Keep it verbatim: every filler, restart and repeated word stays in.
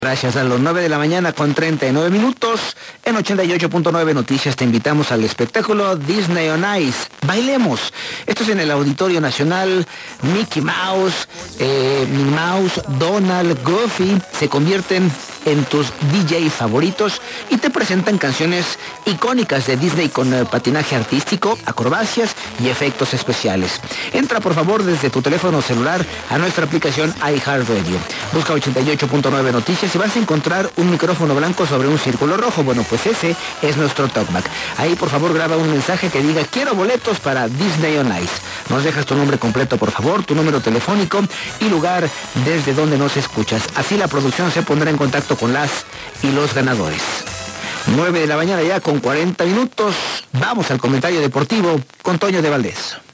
Gracias. A las nueve de la mañana con treinta y nueve minutos, en ochenta y ocho punto nueve Noticias te invitamos al espectáculo Disney on Ice. Bailemos. Esto es en el Auditorio Nacional. Mickey Mouse, eh, Minnie Mouse, Donald, Goofy se convierten en tus D J favoritos y te presentan canciones icónicas de Disney con eh, patinaje artístico, acrobacias y efectos especiales. Entra por favor desde tu teléfono celular a nuestra aplicación iHeartRadio. Busca ochenta y ocho punto nueve Noticias y vas a encontrar un micrófono blanco sobre un círculo rojo. Bueno, pues ese es nuestro talkback. Ahí por favor graba un mensaje que diga: quiero boletos para Disney on Ice. Nos dejas tu nombre completo por favor, tu número telefónico y lugar desde donde nos escuchas. Así la producción se pondrá en contacto con las y los ganadores. nueve de la mañana ya con cuarenta minutos. Vamos al comentario deportivo con Toño de Valdés.